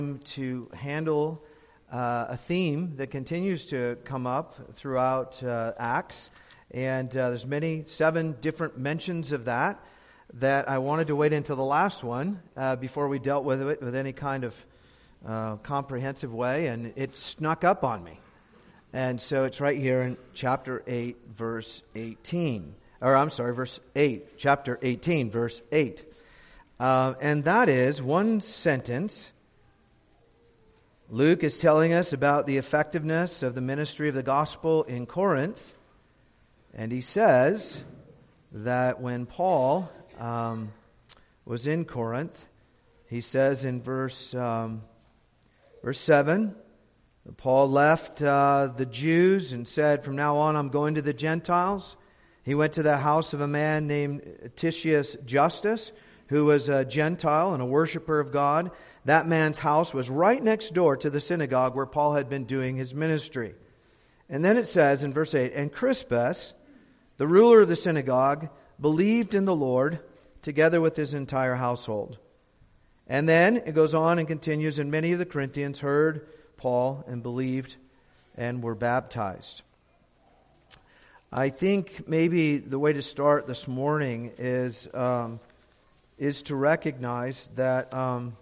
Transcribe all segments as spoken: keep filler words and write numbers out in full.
to handle uh, a theme that continues to come up throughout uh, Acts, and uh, there's many, seven different mentions of that, that I wanted to wait until the last one uh, before we dealt with it with any kind of uh, comprehensive way, and it snuck up on me. And so it's right here in chapter eight, verse eighteen. Or I'm sorry, verse eight. Chapter eighteen, verse eight. Uh, and that is one sentence. Luke is telling us about the effectiveness of the ministry of the gospel in Corinth. And he says that when Paul um, was in Corinth, he says in verse um, verse seven, Paul left uh, the Jews and said, "From now on I'm going to the Gentiles." He went to the house of a man named Titius Justus, who was a Gentile and a worshiper of God. That man's house was right next door to the synagogue where Paul had been doing his ministry. And then it says in verse eight, "And Crispus, the ruler of the synagogue, believed in the Lord together with his entire household." And then it goes on and continues, "And many of the Corinthians heard Paul and believed and were baptized." I think maybe the way to start this morning is um, is to recognize that um,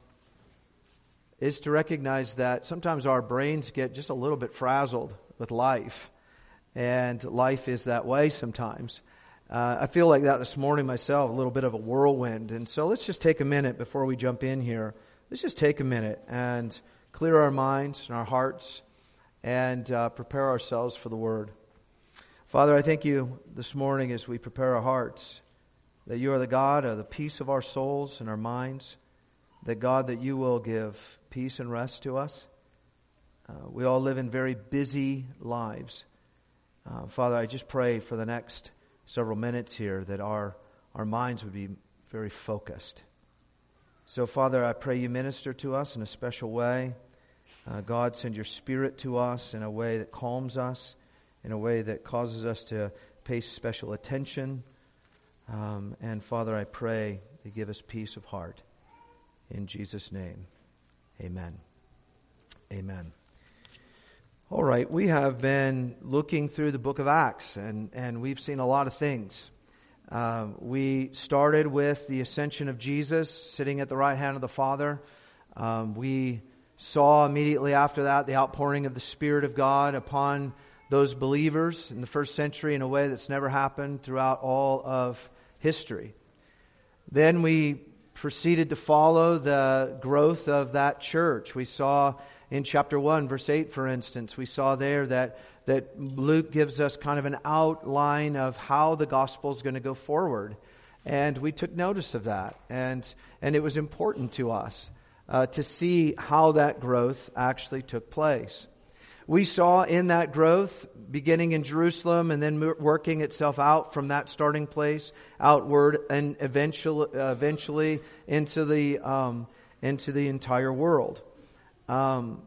is to recognize that sometimes our brains get just a little bit frazzled with life, and life is that way sometimes. Uh, I feel like that this morning myself, a little bit of a whirlwind, and so let's just take a minute before we jump in here. Let's just take a minute and clear our minds and our hearts and uh, prepare ourselves for the Word. Father, I thank you this morning as we prepare our hearts, that you are the God of the peace of our souls and our minds, that God, that you will give peace and rest to us. Uh, we all live in very busy lives. Uh, Father, I just pray for the next several minutes here that our, our minds would be very focused. So, Father, I pray you minister to us in a special way. Uh, God, send your Spirit to us in a way that calms us, in a way that causes us to pay special attention. Um, and Father, I pray that you give us peace of heart. In Jesus' name, amen. Amen. All right, we have been looking through the book of Acts, and, and we've seen a lot of things. Um, we started with the ascension of Jesus, sitting at the right hand of the Father. Um, we saw immediately after that the outpouring of the Spirit of God upon those believers in the first century in a way that's never happened throughout all of history. Then we proceeded to follow the growth of that church. We saw in chapter one, verse eight, for instance, we saw there that, that Luke gives us kind of an outline of how the gospel is going to go forward. And we took notice of that. And, and it was important to us uh, to see how that growth actually took place. We saw in that growth, beginning in Jerusalem and then working itself out from that starting place outward, and eventually, uh, eventually into the um, into the entire world. Um,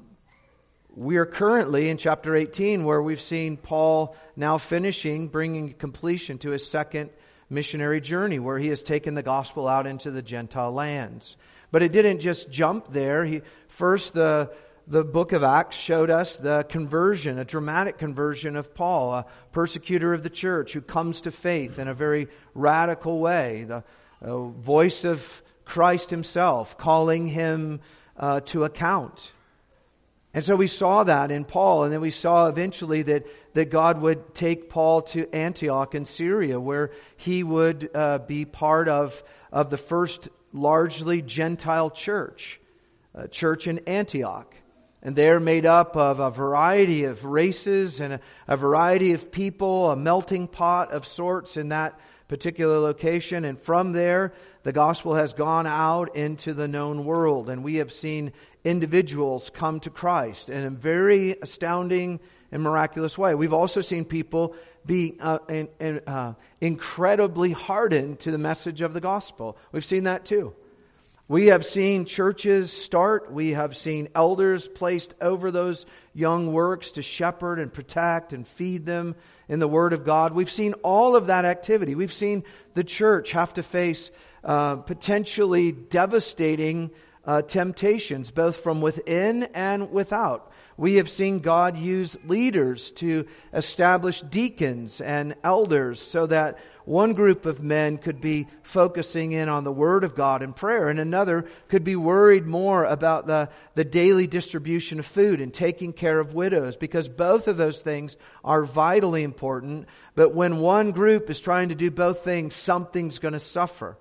we are currently in chapter eighteen, where we've seen Paul now finishing, bringing completion to his second missionary journey, where he has taken the gospel out into the Gentile lands. But it didn't just jump there. He first the The book of Acts showed us the conversion, a dramatic conversion of Paul, a persecutor of the church who comes to faith in a very radical way. The uh, voice of Christ himself calling him uh, to account. And so we saw that in Paul, and then we saw eventually that, that God would take Paul to Antioch in Syria, where he would uh, be part of, of the first largely Gentile church, a church in Antioch. And they're made up of a variety of races and a, a variety of people, a melting pot of sorts in that particular location. And from there, the gospel has gone out into the known world. And we have seen individuals come to Christ in a very astounding and miraculous way. We've also seen people be uh, in, in, uh, incredibly hardened to the message of the gospel. We've seen that too. We have seen churches start. We have seen elders placed over those young works to shepherd and protect and feed them in the Word of God. We've seen all of that activity. We've seen the church have to face uh, potentially devastating uh, temptations, both from within and without. We have seen God use leaders to establish deacons and elders so that one group of men could be focusing in on the Word of God and prayer, and another could be worried more about the, the daily distribution of food and taking care of widows, because both of those things are vitally important. But when one group is trying to do both things, something's going to suffer.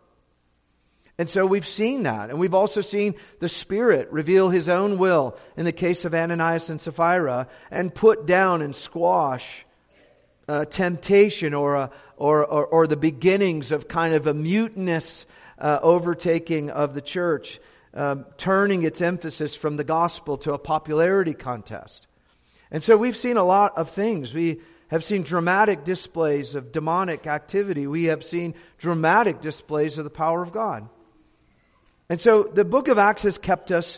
And so we've seen that. And we've also seen the Spirit reveal His own will in the case of Ananias and Sapphira and put down and squash uh, temptation or, a, or, or or the beginnings of kind of a mutinous uh, overtaking of the church, um, turning its emphasis from the gospel to a popularity contest. And so we've seen a lot of things. We have seen dramatic displays of demonic activity. We have seen dramatic displays of the power of God. And so the book of Acts has kept us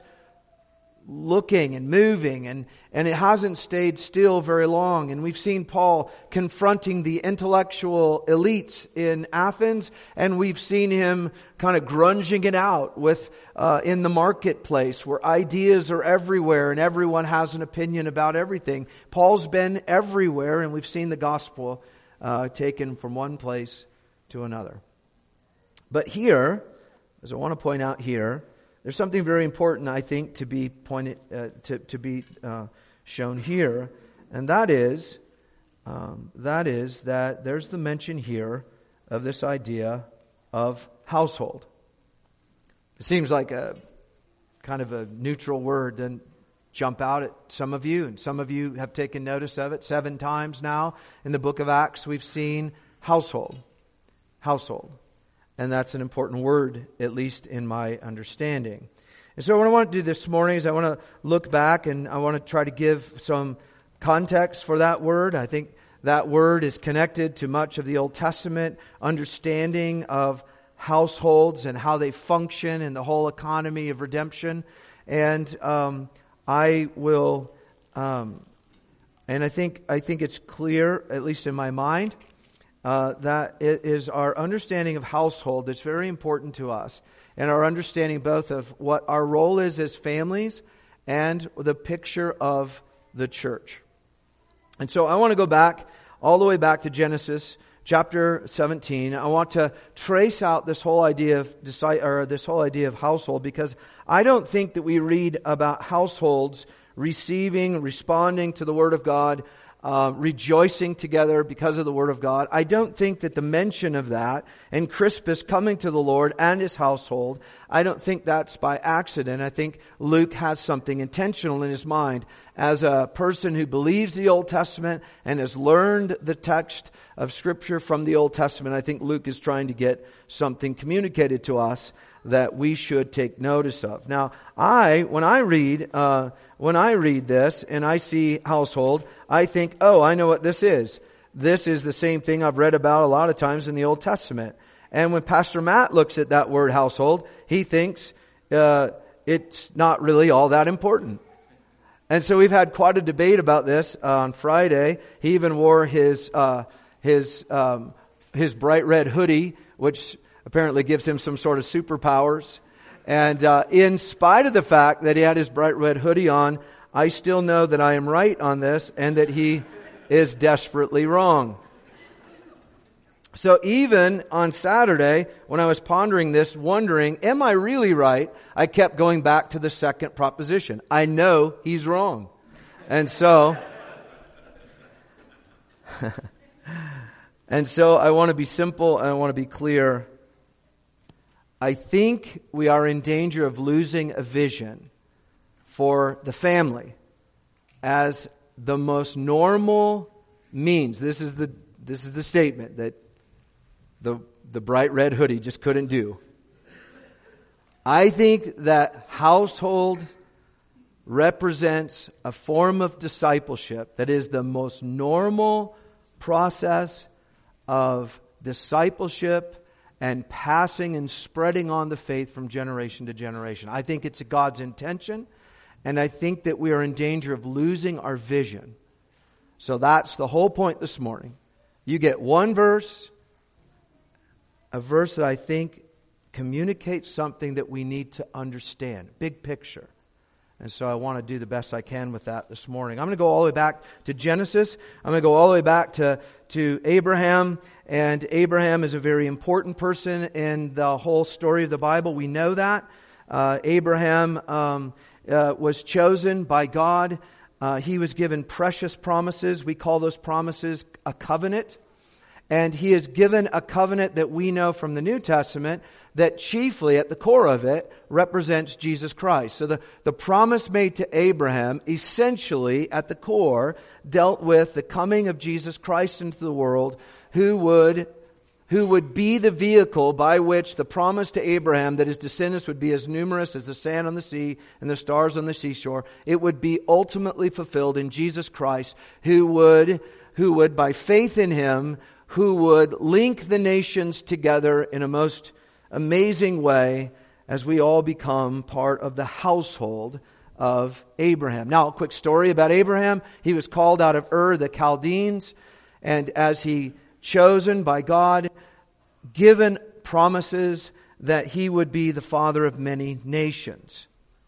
looking and moving, and, and it hasn't stayed still very long. And we've seen Paul confronting the intellectual elites in Athens, and we've seen him kind of grunging it out with uh, in the marketplace where ideas are everywhere and everyone has an opinion about everything. Paul's been everywhere, and we've seen the gospel uh, taken from one place to another. But here, as I want to point out here, there's something very important, I think, to be pointed, uh, to to be uh, shown here, and that is, um, that is that there's the mention here of this idea of household. It seems like a kind of a neutral word, doesn't jump out at some of you, and some of you have taken notice of it. Seven times now in the book of Acts, we've seen household, household. And that's an important word, at least in my understanding. And so what I want to do this morning is I want to look back and I want to try to give some context for that word. I think that word is connected to much of the Old Testament understanding of households and how they function in the whole economy of redemption. And um, I will, um, and I think I think it's clear, at least in my mind, Uh, that it is our understanding of household that's very important to us, and our understanding both of what our role is as families and the picture of the church. And so I want to go back all the way back to Genesis chapter seventeen. I want to trace out this whole idea of or this whole idea of household, because I don't think that we read about households receiving, responding to the Word of God, Uh, rejoicing together because of the Word of God. I don't think that the mention of that and Crispus coming to the Lord and his household, I don't think that's by accident. I think Luke has something intentional in his mind. As a person who believes the Old Testament and has learned the text of Scripture from the Old Testament, I think Luke is trying to get something communicated to us that we should take notice of. Now, I, when I read, uh, when I read this and I see household, I think, oh, I know what this is. This is the same thing I've read about a lot of times in the Old Testament. And when Pastor Matt looks at that word household, he thinks uh, it's not really all that important. And so we've had quite a debate about this uh, on Friday. He even wore his uh, his um, his bright red hoodie, which apparently gives him some sort of superpowers. And uh, in spite of the fact that he had his bright red hoodie on, I still know that I am right on this and that he is desperately wrong. So even on Saturday, when I was pondering this, wondering, am I really right? I kept going back to the second proposition. I know he's wrong. And so, and so I want to be simple and I want to be clear. I think we are in danger of losing a vision for the family as the most normal means. This is the this is the statement that the the bright red hoodie just couldn't do. I think that household represents a form of discipleship that is the most normal process of discipleship and passing and spreading on the faith from generation to generation. I think it's God's intention, and I think that we are in danger of losing our vision. So that's the whole point this morning. You get one verse, a verse that I think communicates something that we need to understand. Big picture. And so I want to do the best I can with that this morning. I'm going to go all the way back to Genesis. I'm going to go all the way back to, to Abraham. And Abraham is a very important person in the whole story of the Bible. We know that. Uh, Abraham um, uh, was chosen by God. Uh, he was given precious promises. We call those promises a covenant. And he is given a covenant that we know from the New Testament that chiefly at the core of it represents Jesus Christ. So the, the promise made to Abraham essentially at the core dealt with the coming of Jesus Christ into the world, who would, who would be the vehicle by which the promise to Abraham that his descendants would be as numerous as the sand on the sea and the stars on the seashore, it would be ultimately fulfilled in Jesus Christ, who would, who would by faith in him, who would link the nations together in a most amazing way as we all become part of the household of Abraham. Now, a quick story about Abraham. He was called out of Ur, the Chaldeans, and as he chosen by God, given promises that he would be the father of many nations.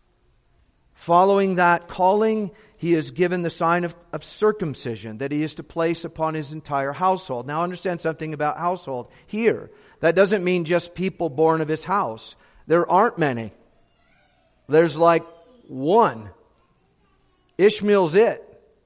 Following that calling, he is given the sign of, of circumcision that he is to place upon his entire household. Now understand something about household here. That doesn't mean just people born of his house. There aren't many. There's like one. Ishmael's it.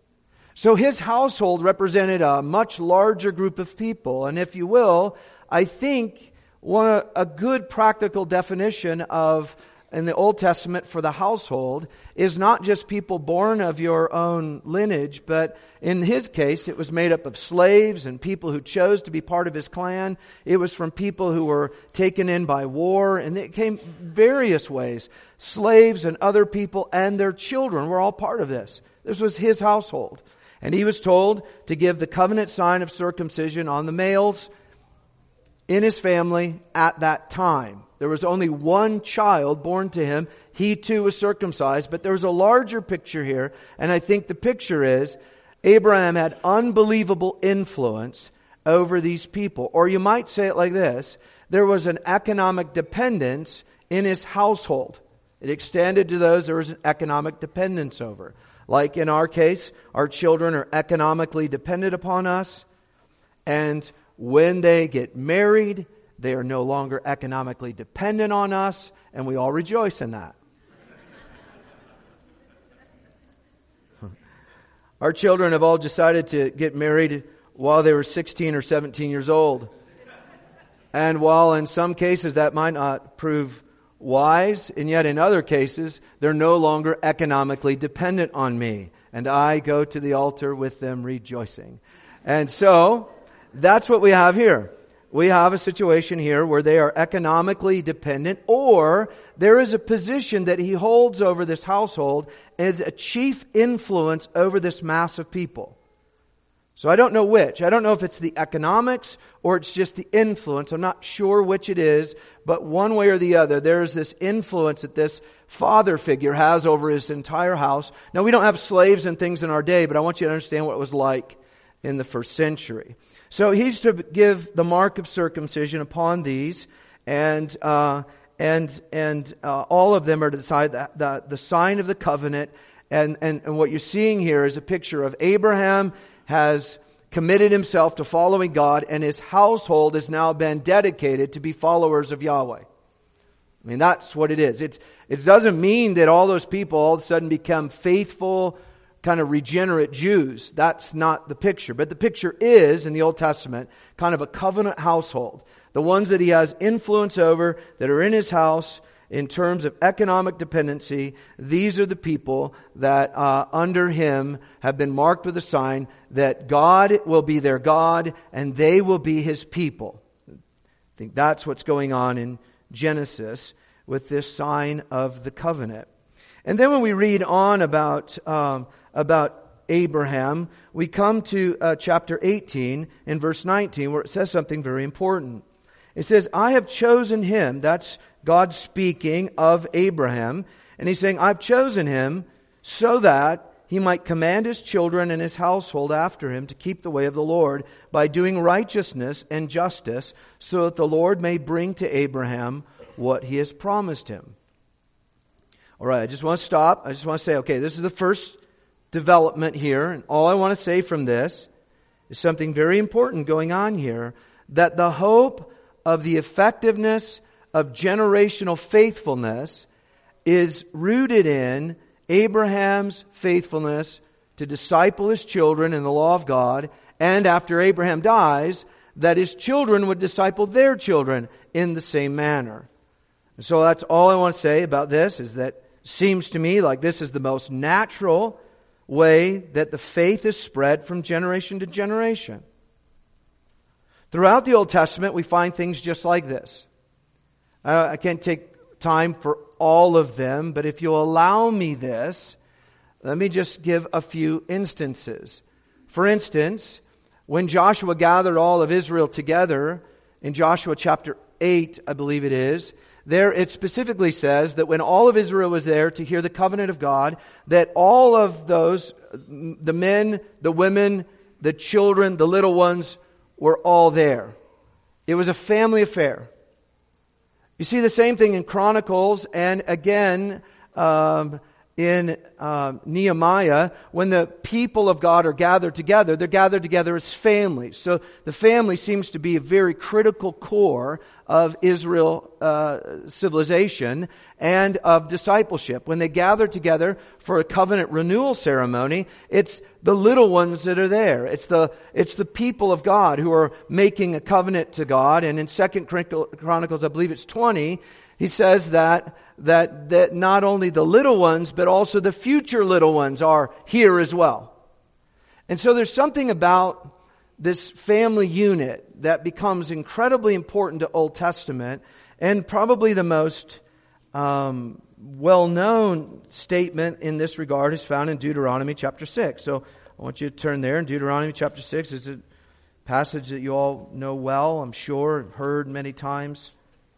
So his household represented a much larger group of people. And if you will, I think one a good practical definition of in the Old Testament for the household is not just people born of your own lineage, but in his case, it was made up of slaves and people who chose to be part of his clan. It was from people who were taken in by war, and it came various ways. Slaves and other people and their children were all part of this. This was his household. And he was told to give the covenant sign of circumcision on the males in his family at that time. There was only one child born to him. He too was circumcised, but there was a larger picture here, and I think the picture is Abraham had unbelievable influence over these people. Or you might say it like this: there was an economic dependence in his household. It extended to those there was an economic dependence over. Like in our case, our children are economically dependent upon us, and when they get married, they are no longer economically dependent on us, and we all rejoice in that. Our children have all decided to get married while they were sixteen or seventeen years old. And while in some cases that might not prove wise, and yet in other cases, they're no longer economically dependent on me. And I go to the altar with them rejoicing. And so, that's what we have here. We have a situation here where they are economically dependent, or there is a position that he holds over this household as a chief influence over this mass of people. So I don't know which. I don't know if it's the economics or it's just the influence. I'm not sure which it is, but one way or the other, there is this influence that this father figure has over his entire house. Now, we don't have slaves and things in our day, but I want you to understand what it was like in the first century. So he's to give the mark of circumcision upon these, and uh, and and uh, all of them are to decide the, the the sign of the covenant. And, and and what you're seeing here is a picture of Abraham has committed himself to following God, and his household has now been dedicated to be followers of Yahweh. I mean, that's what it is. It's it doesn't mean that all those people all of a sudden become faithful, kind of regenerate Jews. That's not the picture. But the picture is, in the Old Testament, kind of a covenant household. The ones that he has influence over, that are in his house, in terms of economic dependency, these are the people that uh, under him have been marked with a sign that God will be their God and they will be his people. I think that's what's going on in Genesis with this sign of the covenant. And then when we read on about um, about Abraham, we come to uh, chapter eighteen in verse nineteen, where it says something very important. It says, I have chosen him. That's God speaking of Abraham. And he's saying, I've chosen him so that he might command his children and his household after him to keep the way of the Lord by doing righteousness and justice, so that the Lord may bring to Abraham what He has promised him. All right, I just want to stop. I just want to say, okay, this is the first development here. And all I want to say from this is something very important going on here, that the hope of the effectiveness of generational faithfulness is rooted in Abraham's faithfulness to disciple his children in the law of God, and after Abraham dies, that his children would disciple their children in the same manner. And so that's all I want to say about this, is that it seems to me like this is the most natural way that the faith is spread from generation to generation. Throughout the Old Testament, we find things just like this. I can't take time for all of them, but if you'll allow me this, let me just give a few instances. For instance, when Joshua gathered all of Israel together, in Joshua chapter eight, I believe it is, there it specifically says that when all of Israel was there to hear the covenant of God, that all of those, the men, the women, the children, the little ones, were all there. It was a family affair. You see the same thing in Chronicles, and again um, in um, Nehemiah, when the people of God are gathered together, they're gathered together as families. So the family seems to be a very critical core of Israel uh, civilization and of discipleship. When they gather together for a covenant renewal ceremony, it's the little ones that are there. It's the it's the people of God who are making a covenant to God. And in Second Chronicles, I believe it's twenty, he says that that that not only the little ones, but also the future little ones are here as well. And so there's something about this family unit that becomes incredibly important to Old Testament, and probably the most um, well-known statement in this regard is found in Deuteronomy chapter six. So I want you to turn there in Deuteronomy chapter six. It's a passage that you all know well, I'm sure, heard many times.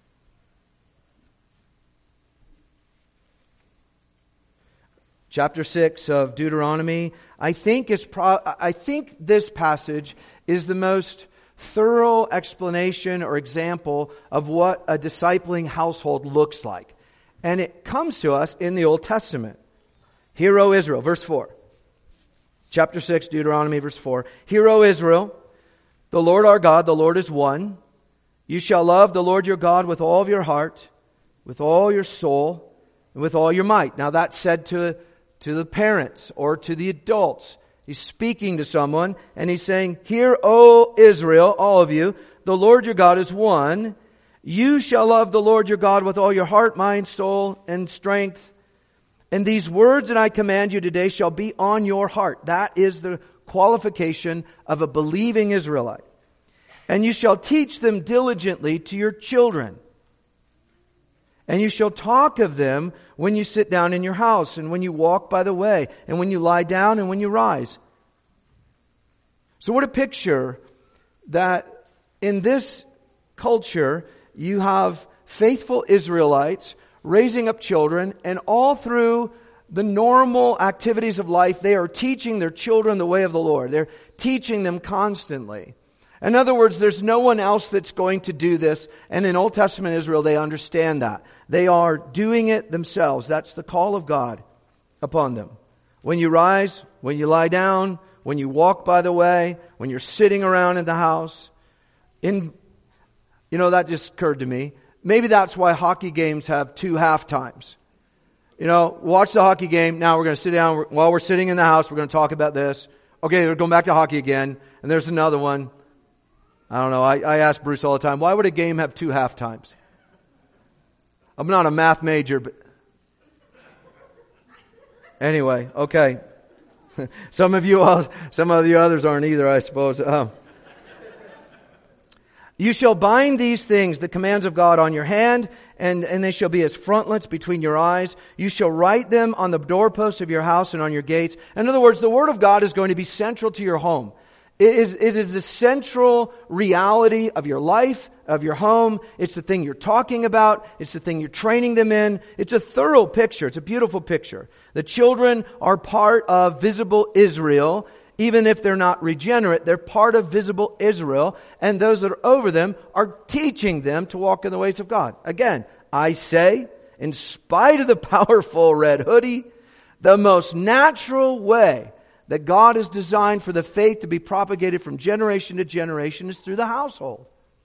Chapter six of Deuteronomy. I think is pro- I think this passage is the most thorough explanation or example of what a discipling household looks like. And it comes to us in the Old Testament. Hear, O Israel, verse four. Chapter six, Deuteronomy, verse four. Hear, O Israel, the Lord our God, the Lord is one. You shall love the Lord your God with all of your heart, with all your soul, and with all your might. Now that's said to to the parents or to the adults. He's speaking to someone and he's saying, Hear, O Israel, all of you, the Lord your God is one. You shall love the Lord your God with all your heart, mind, soul, and strength. And these words that I command you today shall be on your heart. That is the qualification of a believing Israelite. And you shall teach them diligently to your children. And you shall talk of them when you sit down in your house, and when you walk by the way, and when you lie down, and when you rise. So what a picture that in this culture you have faithful Israelites raising up children, and all through the normal activities of life, they are teaching their children the way of the Lord. They're teaching them constantly. In other words, there's no one else that's going to do this. And in Old Testament Israel, they understand that. They are doing it themselves. That's the call of God upon them. When you rise, when you lie down, when you walk by the way, when you're sitting around in the house. In, you know, that just occurred to me. Maybe that's why hockey games have two half times. You know, watch the hockey game. Now we're going to sit down. While we're sitting in the house, we're going to talk about this. Okay, we're going back to hockey again. And there's another one. I don't know. I, I ask Bruce all the time, why would a game have two half times? I'm not a math major, but anyway, okay. Some of you, all, some of the others aren't either, I suppose. Um, you shall bind these things, the commands of God, on your hand, and, and they shall be as frontlets between your eyes. You shall write them on the doorposts of your house and on your gates. In other words, the Word of God is going to be central to your home. It is, it is the central reality of your life, of your home. It's the thing you're talking about. It's the thing you're training them in. It's a thorough picture. It's a beautiful picture. The children are part of visible Israel. Even if they're not regenerate, they're part of visible Israel. And those that are over them are teaching them to walk in the ways of God. Again, I say, in spite of the powerful red hoodie, the most natural way that God has designed for the faith to be propagated from generation to generation is through the household.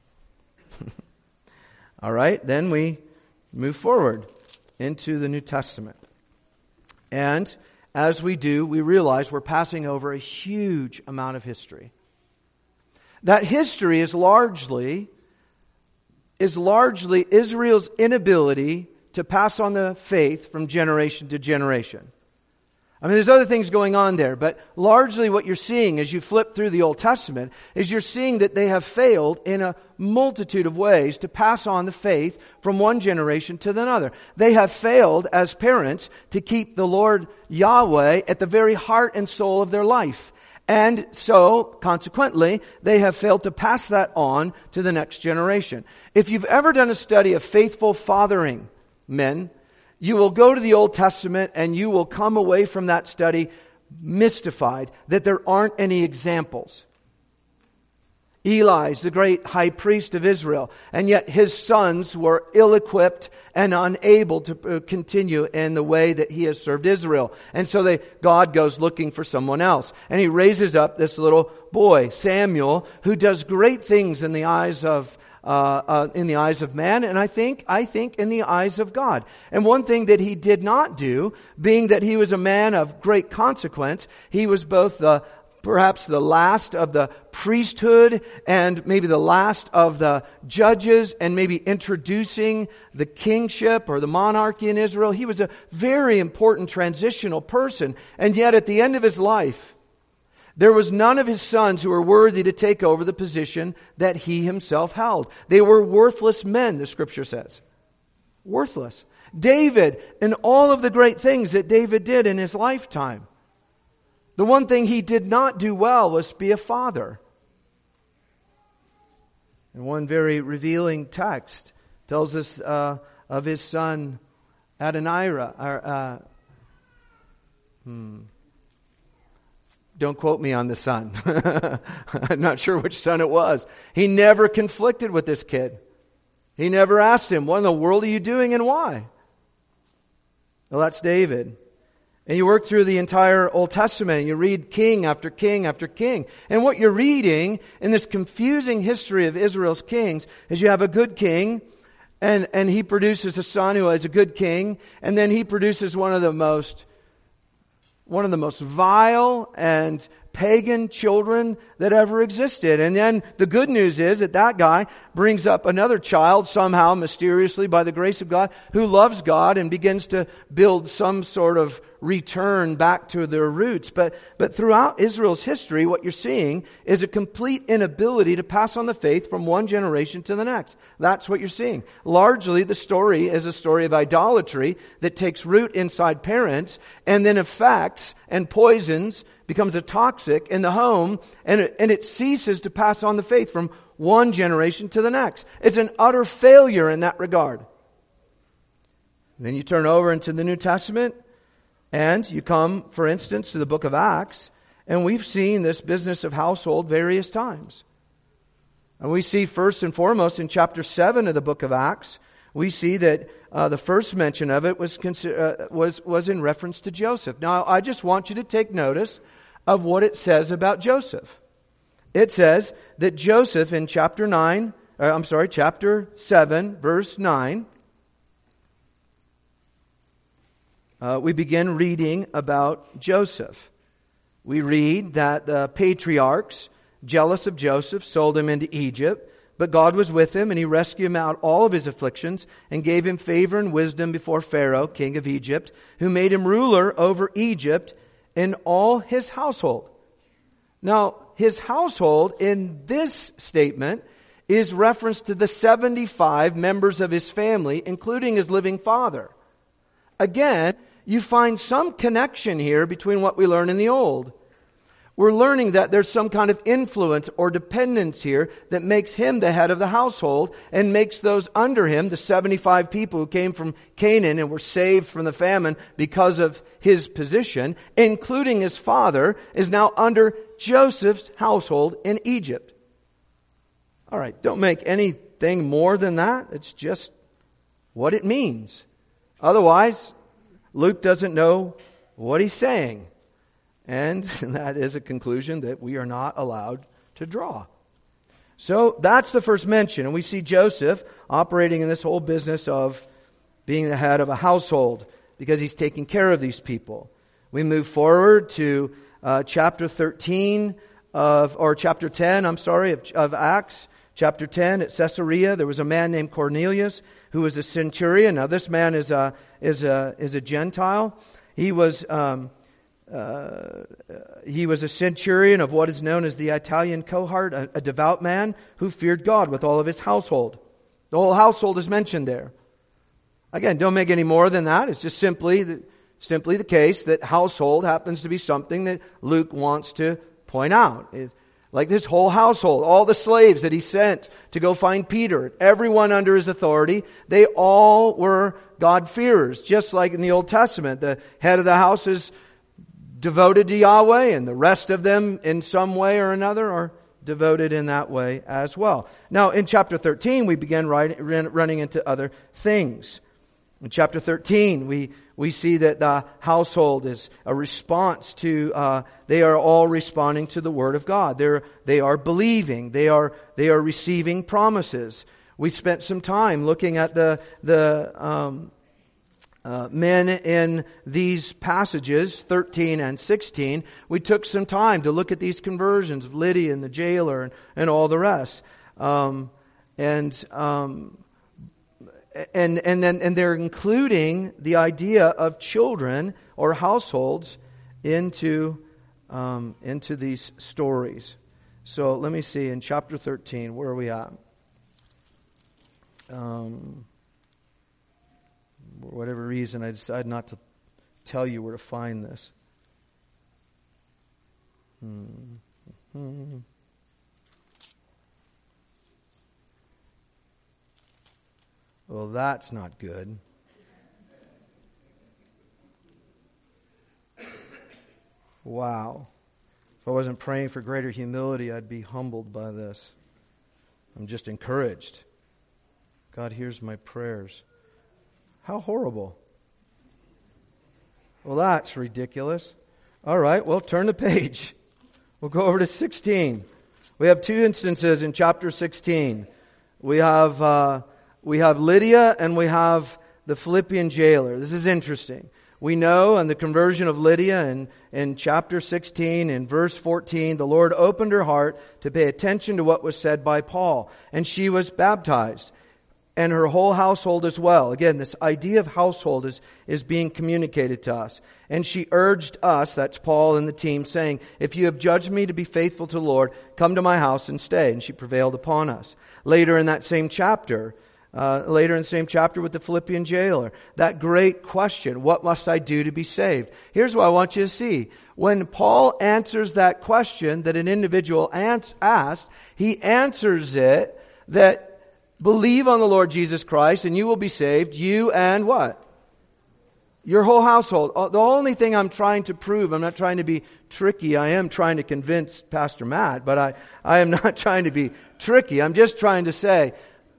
All right, then we move forward into the New Testament. And as we do, we realize we're passing over a huge amount of history. That history is largely, is largely Israel's inability to pass on the faith from generation to generation. I mean, there's other things going on there, but largely what you're seeing as you flip through the Old Testament is you're seeing that they have failed in a multitude of ways to pass on the faith from one generation to another. They have failed as parents to keep the Lord Yahweh at the very heart and soul of their life. And so, consequently, they have failed to pass that on to the next generation. If you've ever done a study of faithful fathering men, you will go to the Old Testament and you will come away from that study mystified that there aren't any examples. Eli is the great high priest of Israel, and yet his sons were ill-equipped and unable to continue in the way that he has served Israel. And so they, God goes looking for someone else. And he raises up this little boy, Samuel, who does great things in the eyes of Uh, uh, in the eyes of man, and I think, I think in the eyes of God. And one thing that he did not do, being that he was a man of great consequence, he was both the, perhaps the last of the priesthood and maybe the last of the judges and maybe introducing the kingship or the monarchy in Israel. He was a very important transitional person, and yet at the end of his life, there was none of his sons who were worthy to take over the position that he himself held. They were worthless men, the Scripture says. Worthless. David, and all of the great things that David did in his lifetime, the one thing he did not do well was be a father. And one very revealing text tells us uh, of his son Adonijah. Or, uh, hmm. Don't quote me on the son. I'm not sure which son it was. He never conflicted with this kid. He never asked him, what in the world are you doing and why? Well, that's David. And you work through the entire Old Testament and you read king after king after king. And what you're reading in this confusing history of Israel's kings is you have a good king, and, and he produces a son who is a good king, and then he produces one of the most One of the most vile and pagan children that ever existed. And then the good news is that that guy brings up another child somehow, mysteriously, by the grace of God, who loves God and begins to build some sort of return back to their roots. But, but throughout Israel's history, what you're seeing is a complete inability to pass on the faith from one generation to the next. That's what you're seeing. Largely, the story is a story of idolatry that takes root inside parents and then affects and poisons, becomes a toxic in the home, and it, and it ceases to pass on the faith from one generation to the next. It's an utter failure in that regard. Then you turn over into the New Testament, and you come, for instance, to the book of Acts, and we've seen this business of household various times. And we see first and foremost in chapter seven of the book of Acts, we see that uh, the first mention of it was, uh, was, was in reference to Joseph. Now, I just want you to take notice of what it says about Joseph. It says that Joseph in chapter nine, or I'm sorry, chapter seven, verse nine, uh, we begin reading about Joseph. We read that the patriarchs, jealous of Joseph, sold him into Egypt, but God was with him, and he rescued him out all of his afflictions, and gave him favor and wisdom before Pharaoh, king of Egypt, who made him ruler over Egypt in all his household. Now, his household in this statement is reference to the seventy-five members of his family, including his living father. Again, you find some connection here between what we learn in the Old. We're learning that there's some kind of influence or dependence here that makes him the head of the household and makes those under him, the seventy-five people who came from Canaan and were saved from the famine because of his position, including his father, is now under Joseph's household in Egypt. All right, don't make anything more than that. It's just what it means. Otherwise, Luke doesn't know what he's saying. And that is a conclusion that we are not allowed to draw. So that's the first mention. And we see Joseph operating in this whole business of being the head of a household because he's taking care of these people. We move forward to uh, chapter thirteen of, or chapter ten, I'm sorry, of, of Acts. Chapter ten, at Caesarea, there was a man named Cornelius who was a centurion. Now this man is a, is a, is a Gentile. He was, um, uh, he was a centurion of what is known as the Italian cohort, a, a devout man who feared God with all of his household. The whole household is mentioned there. Again, don't make any more than that. It's just simply the, simply the case that household happens to be something that Luke wants to point out. It, like this whole household, all the slaves that he sent to go find Peter, everyone under his authority, they all were God-fearers. Just like in the Old Testament, the head of the house is devoted to Yahweh, and the rest of them in some way or another are devoted in that way as well. Now, in chapter thirteen, we begin right, running into other things. In chapter thirteen, we, we see that the household is a response to, uh, they are all responding to the Word of God. They're, they are believing. They are, they are receiving promises. We spent some time looking at the, the, um, uh, men in these passages, thirteen and sixteen. We took some time to look at these conversions of Lydia and the jailer and, and all the rest. Um, and, um, And and then and they're including the idea of children or households into um, into these stories. So let me see, in chapter thirteen, where are we at? Um, for whatever reason, I decided not to tell you where to find this. Hmm. Hmm. Well, that's not good. Wow. If I wasn't praying for greater humility, I'd be humbled by this. I'm just encouraged. God hears my prayers. How horrible. Well, that's ridiculous. All right, well, turn the page. We'll go over to sixteen. We have two instances in chapter sixteen. We have... Uh, We have Lydia and we have the Philippian jailer. This is interesting. We know in the conversion of Lydia in, in chapter sixteen, in verse fourteen, the Lord opened her heart to pay attention to what was said by Paul. And she was baptized. And her whole household as well. Again, this idea of household is, is being communicated to us. And she urged us, that's Paul and the team, saying, if you have judged me to be faithful to the Lord, come to my house and stay. And she prevailed upon us. Later in that same chapter, Uh, later in the same chapter with the Philippian jailer, that great question, what must I do to be saved? Here's what I want you to see. When Paul answers that question that an individual ans- asked, he answers it that believe on the Lord Jesus Christ and you will be saved, you and what? Your whole household. The only thing I'm trying to prove, I'm not trying to be tricky. I am trying to convince Pastor Matt, but I, I am not trying to be tricky. I'm just trying to say,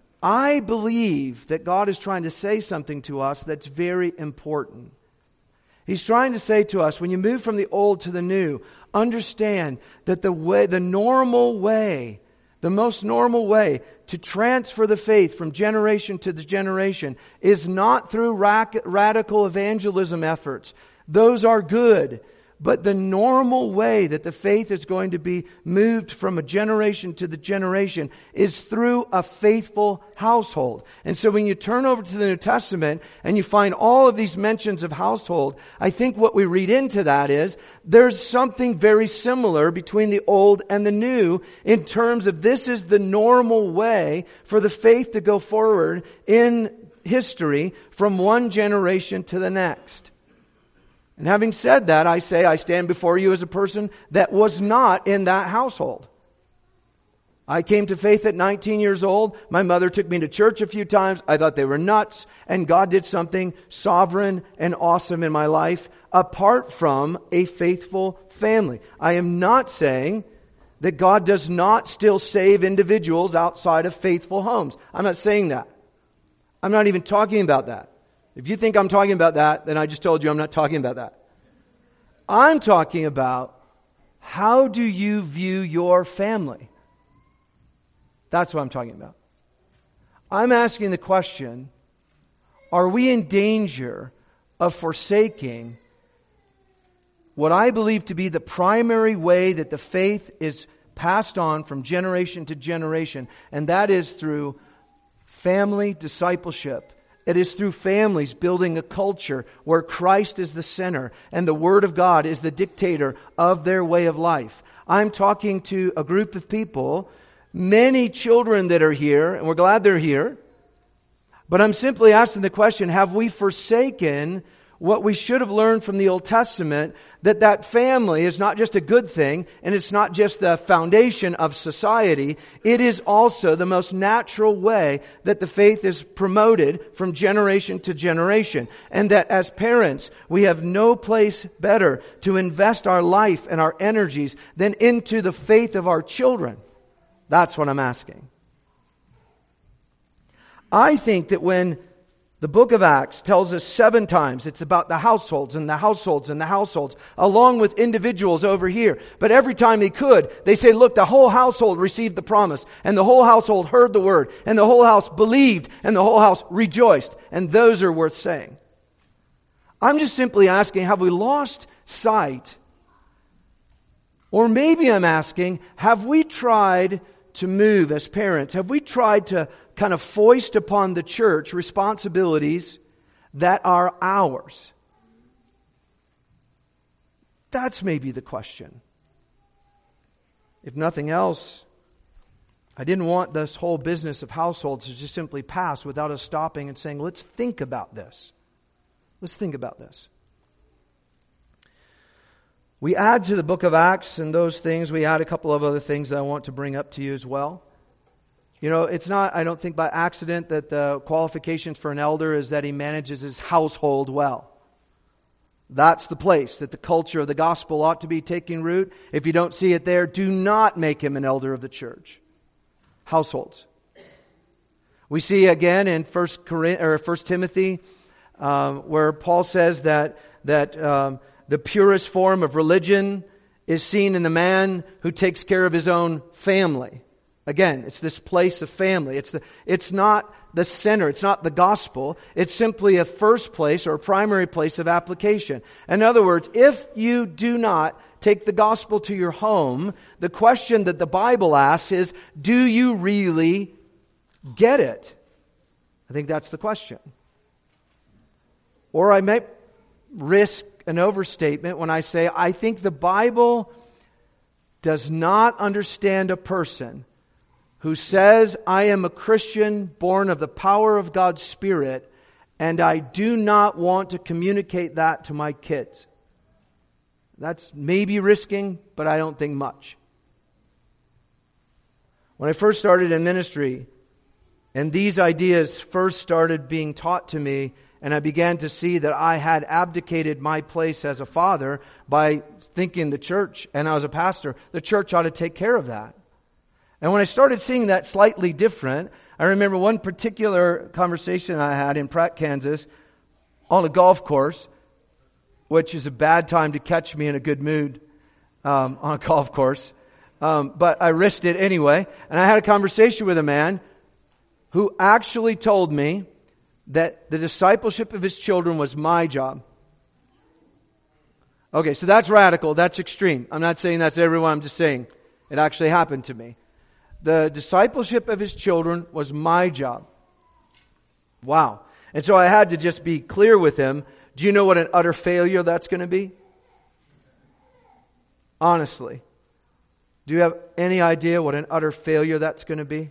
I believe that God is trying to say something to us that's very important. He's trying to say to us, when you move from the old to the new, understand that the way, the normal way, the most normal way to transfer the faith from generation to the generation is not through rac- radical evangelism efforts. Those are good. But the normal way that the faith is going to be moved from a generation to the generation is through a faithful household. And so when you turn over to the New Testament and you find all of these mentions of household, I think what we read into that is there's something very similar between the old and the new in terms of this is the normal way for the faith to go forward in history from one generation to the next. And having said that, I say I stand before you as a person that was not in that household. I came to faith at nineteen years old. My mother took me to church a few times. I thought they were nuts. And God did something sovereign and awesome in my life apart from a faithful family. I am not saying that God does not still save individuals outside of faithful homes. I'm not saying that. I'm not even talking about that. If you think I'm talking about that, then I just told you I'm not talking about that. I'm talking about, how do you view your family? That's what I'm talking about. I'm asking the question, are we in danger of forsaking what I believe to be the primary way that the faith is passed on from generation to generation, and that is through family discipleship. It is through families building a culture where Christ is the center and the Word of God is the dictator of their way of life. I'm talking to a group of people, many children that are here, and we're glad they're here. But I'm simply asking the question, have we forsaken what we should have learned from the Old Testament, that that family is not just a good thing, and it's not just the foundation of society, it is also the most natural way that the faith is promoted from generation to generation. And that as parents, we have no place better to invest our life and our energies than into the faith of our children. That's what I'm asking. I think that when the book of Acts tells us seven times it's about the households and the households and the households, along with individuals over here. But every time they could, they say, look, the whole household received the promise, and the whole household heard the word, and the whole house believed, and the whole house rejoiced. And those are worth saying. I'm just simply asking, have we lost sight? Or maybe I'm asking, have we tried to move as parents? Have we tried to kind of foist upon the church responsibilities that are ours? That's maybe the question. If nothing else, I didn't want this whole business of households to just simply pass without us stopping and saying, let's think about this. Let's think about this. We add to the book of Acts and those things, we add a couple of other things that I want to bring up to you as well. You know, it's not, I don't think by accident that the qualifications for an elder is that he manages his household well. That's the place that the culture of the gospel ought to be taking root. If you don't see it there, do not make him an elder of the church. Households. We see again in First Timothy um, where Paul says that, that um, the purest form of religion is seen in the man who takes care of his own family. Again, it's this place of family. It's the, it's not the center. It's not the gospel. It's simply a first place or a primary place of application. In other words, if you do not take the gospel to your home, the question that the Bible asks is, do you really get it? I think that's the question. Or I may risk an overstatement when I say, I think the Bible does not understand a person who says, I am a Christian born of the power of God's Spirit, and I do not want to communicate that to my kids. That's maybe risking, but I don't think much. When I first started in ministry, and these ideas first started being taught to me, and I began to see that I had abdicated my place as a father by thinking the church, and I was a pastor, the church ought to take care of that. And when I started seeing that slightly different, I remember one particular conversation I had in Pratt, Kansas, on a golf course, which is a bad time to catch me in a good mood um, on a golf course. Um, but I risked it anyway. And I had a conversation with a man who actually told me that the discipleship of his children was my job. Okay, so that's radical. That's extreme. I'm not saying that's everyone. I'm just saying it actually happened to me. The discipleship of his children was my job. Wow. And so I had to just be clear with him. Do you know what an utter failure that's going to be? Honestly. Do you have any idea what an utter failure that's going to be?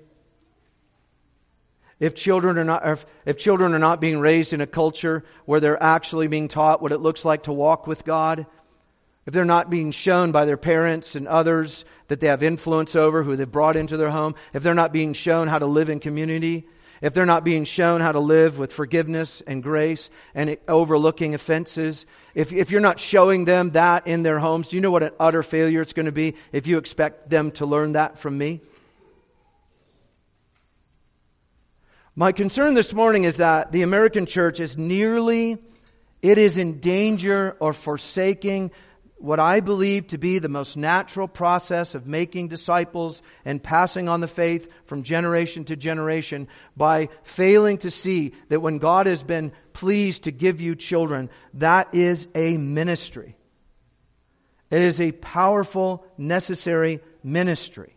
If children are not, if, if children are not being raised in a culture where they're actually being taught what it looks like to walk with God, if they're not being shown by their parents and others that they have influence over, who they've brought into their home, if they're not being shown how to live in community, if they're not being shown how to live with forgiveness and grace and overlooking offenses, if, if you're not showing them that in their homes, do you know what an utter failure it's going to be if you expect them to learn that from me? My concern this morning is that the American church is nearly, it is in danger of forsaking what I believe to be the most natural process of making disciples and passing on the faith from generation to generation by failing to see that when God has been pleased to give you children, that is a ministry. It is a powerful, necessary ministry.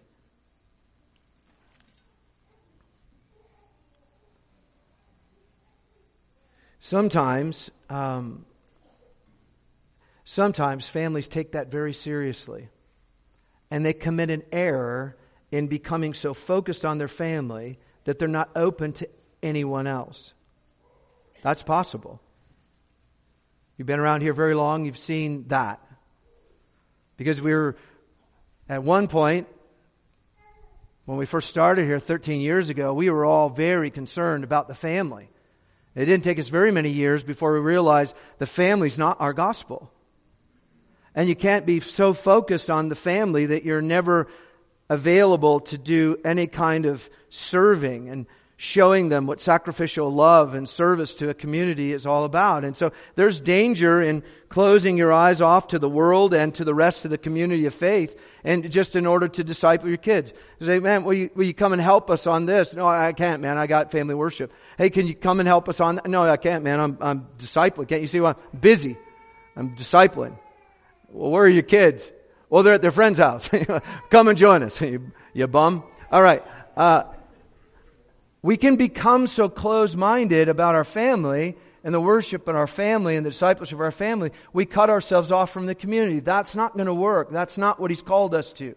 Sometimes, um, sometimes families take that very seriously, and they commit an error in becoming so focused on their family that they're not open to anyone else. That's possible. You've been around here very long, you've seen that. Because we were, at one point, when we first started here thirteen years ago, we were all very concerned about the family. It didn't take us very many years before we realized the family's not our gospel. And you can't be so focused on the family that you're never available to do any kind of serving and showing them what sacrificial love and service to a community is all about. And so there's danger in closing your eyes off to the world and to the rest of the community of faith, and just in order to disciple your kids. You say, man, will you, will you come and help us on this? No, I can't, man. I got family worship. Hey, can you come and help us on that? No, I can't, man. I'm, I'm discipling. Can't you see why I'm busy? I'm discipling. Well, where are your kids? Well, they're at their friend's house. Come and join us. You, you bum. All right. Uh, we can become so close-minded about our family and the worship of our family and the discipleship of our family, we cut ourselves off from the community. That's not going to work. That's not what He's called us to.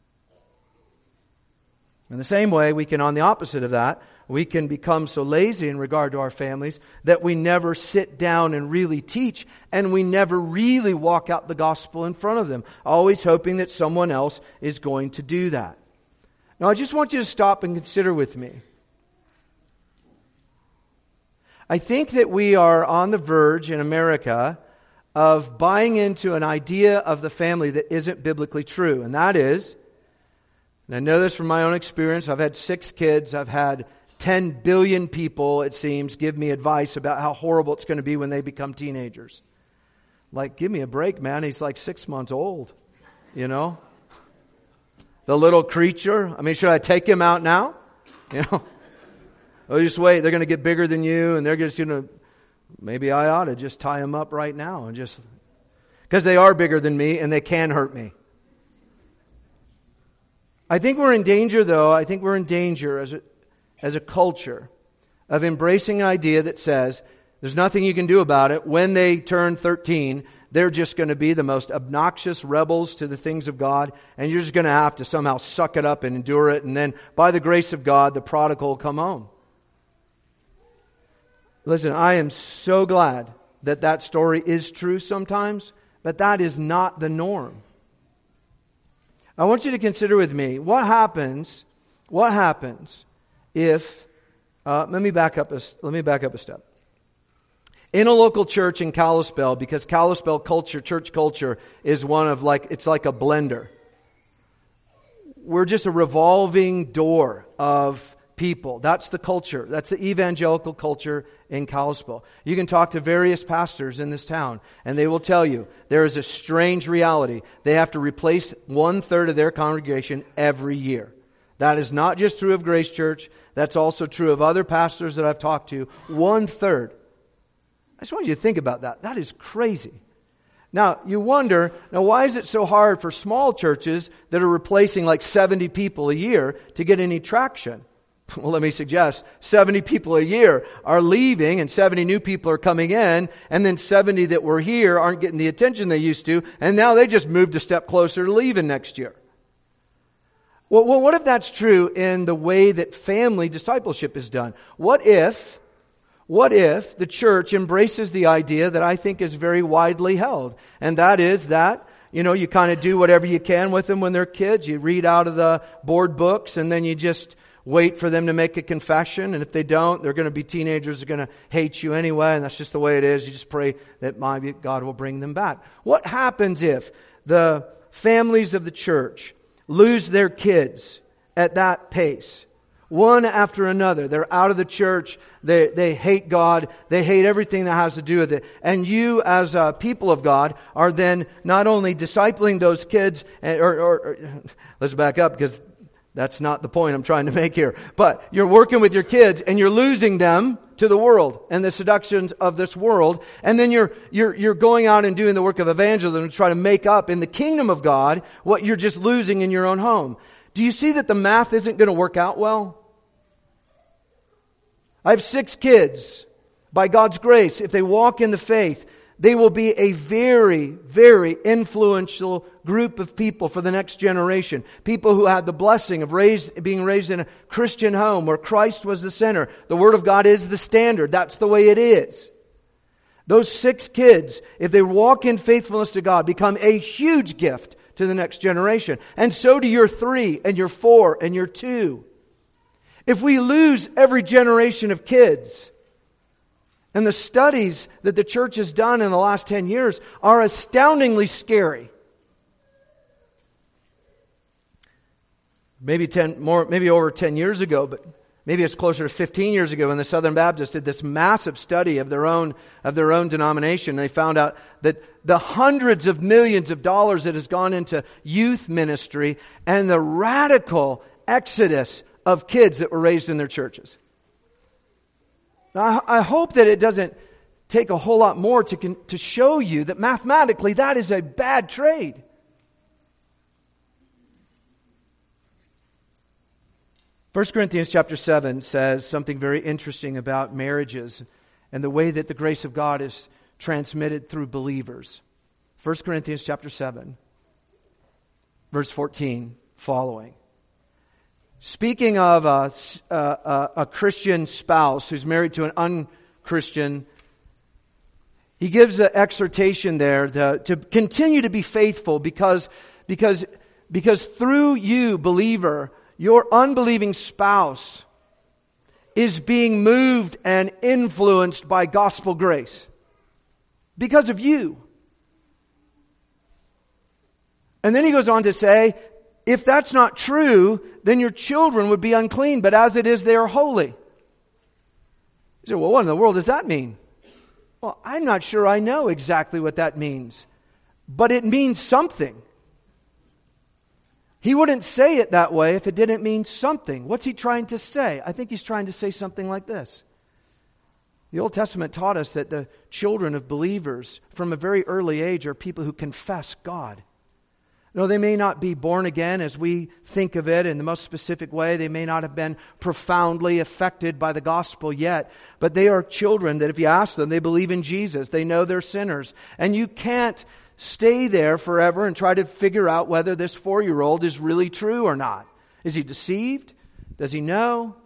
In the same way, we can, on the opposite of that, we can become so lazy in regard to our families that we never sit down and really teach, and we never really walk out the gospel in front of them, always hoping that someone else is going to do that. Now, I just want you to stop and consider with me. I think that we are on the verge in America of buying into an idea of the family that isn't biblically true. And that is, and I know this from my own experience, I've had six kids, I've had ten billion people, it seems, give me advice about how horrible it's going to be when they become teenagers. Like, give me a break, man, he's like six months old, you know? The little creature, I mean, should I take him out now? You know? Oh, just wait, they're going to get bigger than you, and they're just going to, maybe I ought to just tie them up right now, and just, because they are bigger than me, and they can hurt me. I think we're in danger, though, I think we're in danger as a, as a culture of embracing an idea that says, there's nothing you can do about it. When they turn thirteen, they're just going to be the most obnoxious rebels to the things of God, and you're just going to have to somehow suck it up and endure it, and then by the grace of God, the prodigal will come home. Listen, I am so glad that that story is true sometimes, but that is not the norm. I want you to consider with me, what happens, what happens if, uh, let me back up a, let me back up a step. In a local church in Kalispell, because Kalispell culture, church culture, is one of like, it's like a blender. We're just a revolving door of people. That's the culture. That's the evangelical culture in Kalispell. You can talk to various pastors in this town, and they will tell you there is a strange reality. They have to replace one third of their congregation every year. That is not just true of Grace Church. That's also true of other pastors that I've talked to. One third. I just want you to think about that. That is crazy. Now, you wonder, now why is it so hard for small churches that are replacing like seventy people a year to get any traction? Well, let me suggest seventy people a year are leaving and seventy new people are coming in, and then seventy that were here aren't getting the attention they used to, and now they just moved a step closer to leaving next year. Well, well, what if that's true in the way that family discipleship is done? What if, what if the church embraces the idea that I think is very widely held, and that is that, you know, you kind of do whatever you can with them when they're kids. You read out of the board books, and then you just wait for them to make a confession, and if they don't, they're going to be teenagers, they're going to hate you anyway, and that's just the way it is. You just pray that maybe God will bring them back. What happens if the families of the church lose their kids at that pace? One after another. They're out of the church. They, they hate God. They hate everything that has to do with it. And you, as a people of God, are then not only discipling those kids, or, or, or let's back up because that's not the point I'm trying to make here. But you're working with your kids and you're losing them to the world and the seductions of this world. And then you're, you're, you're going out and doing the work of evangelism to try to make up in the kingdom of God what you're just losing in your own home. Do you see that the math isn't going to work out well? I have six kids. By God's grace, if they walk in the faith, they will be a very, very influential group of people for the next generation. People who had the blessing of raised, being raised in a Christian home where Christ was the center. The Word of God is the standard. That's the way it is. Those six kids, if they walk in faithfulness to God, become a huge gift to the next generation. And so do your three and your four and your two. If we lose every generation of kids, and the studies that the church has done in the last ten years are astoundingly scary. Maybe ten more, maybe over ten years ago, but maybe it's closer to fifteen years ago when the Southern Baptists did this massive study of their own of their own denomination. They found out that the hundreds of millions of dollars that has gone into youth ministry and the radical exodus of kids that were raised in their churches. Now, I hope that it doesn't take a whole lot more to to show you that mathematically that is a bad trade. First Corinthians chapter seven says something very interesting about marriages and the way that the grace of God is transmitted through believers. First Corinthians chapter seven, verse fourteen following. Speaking of a, a, a Christian spouse who's married to an unchristian, he gives an exhortation there to, to continue to be faithful because, because, because through you, believer, your unbelieving spouse is being moved and influenced by gospel grace because of you. And then he goes on to say, if that's not true, then your children would be unclean, but as it is, they are holy. You say, well, what in the world does that mean? Well, I'm not sure I know exactly what that means, but it means something. He wouldn't say it that way if it didn't mean something. What's he trying to say? I think he's trying to say something like this. The Old Testament taught us that the children of believers from a very early age are people who confess God. No, they may not be born again as we think of it in the most specific way. They may not have been profoundly affected by the gospel yet. But they are children that if you ask them, they believe in Jesus. They know they're sinners. And you can't stay there forever and try to figure out whether this four-year-old is really true or not. Is he deceived? Does he know?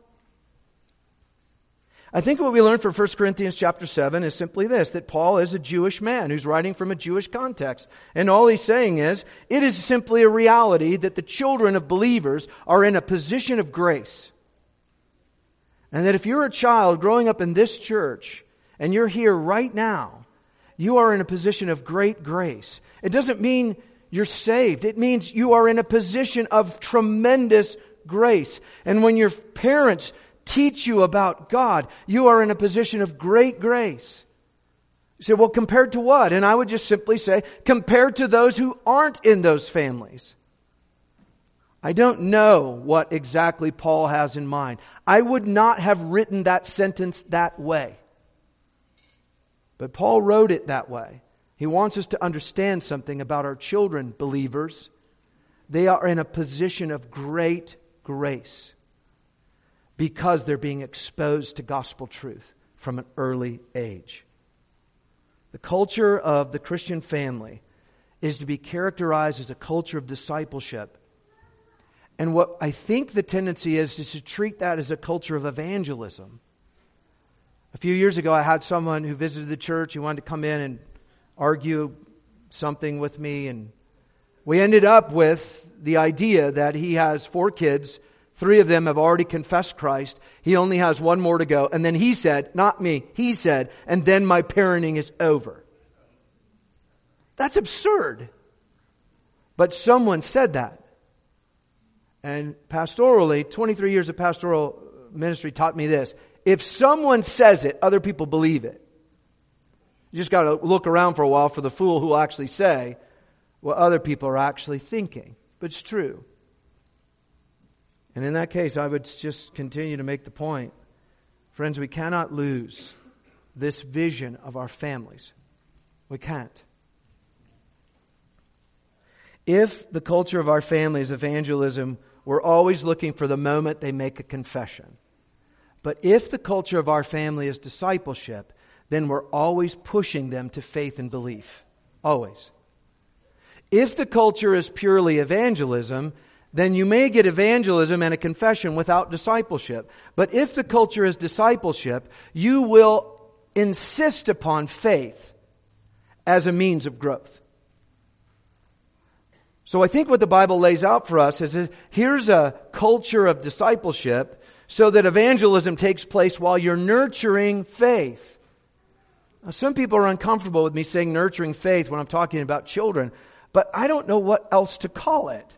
I think what we learn from First Corinthians chapter seven is simply this, that Paul is a Jewish man who's writing from a Jewish context. And all he's saying is, it is simply a reality that the children of believers are in a position of grace. And that if you're a child growing up in this church, and you're here right now, you are in a position of great grace. It doesn't mean you're saved. It means you are in a position of tremendous grace. And when your parents teach you about God, you are in a position of great grace. You say, well, compared to what? And I would just simply say, compared to those who aren't in those families. I don't know what exactly Paul has in mind. I would not have written that sentence that way. But Paul wrote it that way. He wants us to understand something about our children, believers. They are in a position of great grace, because they're being exposed to gospel truth from an early age. The culture of the Christian family is to be characterized as a culture of discipleship. And what I think the tendency is, is to treat that as a culture of evangelism. A few years ago, I had someone who visited the church who wanted to come in and argue something with me. And we ended up with the idea that he has four kids. Three of them have already confessed Christ. He only has one more to go. And then he said, not me, he said, and then my parenting is over. That's absurd. But someone said that. And pastorally, twenty-three years of pastoral ministry taught me this. If someone says it, other people believe it. You just got to look around for a while for the fool who will actually say what other people are actually thinking. But it's true. And in that case, I would just continue to make the point. Friends, we cannot lose this vision of our families. We can't. If the culture of our family is evangelism, we're always looking for the moment they make a confession. But if the culture of our family is discipleship, then we're always pushing them to faith and belief. Always. If the culture is purely evangelism, then you may get evangelism and a confession without discipleship. But if the culture is discipleship, you will insist upon faith as a means of growth. So I think what the Bible lays out for us is, here's a culture of discipleship so that evangelism takes place while you're nurturing faith. Now, some people are uncomfortable with me saying nurturing faith when I'm talking about children, but I don't know what else to call it.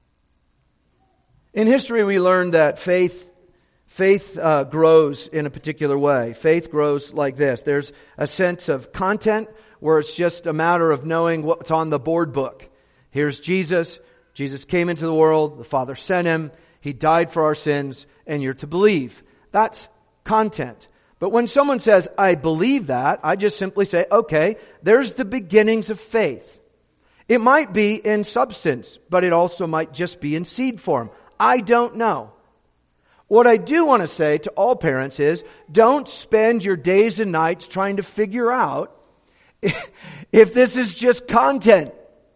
In history, we learned that faith faith uh, grows in a particular way. Faith grows like this. There's a sense of content where it's just a matter of knowing what's on the board book. Here's Jesus. Jesus came into the world. The Father sent Him. He died for our sins, and you're to believe. That's content. But when someone says, I believe that, I just simply say, okay, there's the beginnings of faith. It might be in substance, but it also might just be in seed form. I don't know. What I do want to say to all parents is, don't spend your days and nights trying to figure out if this is just content.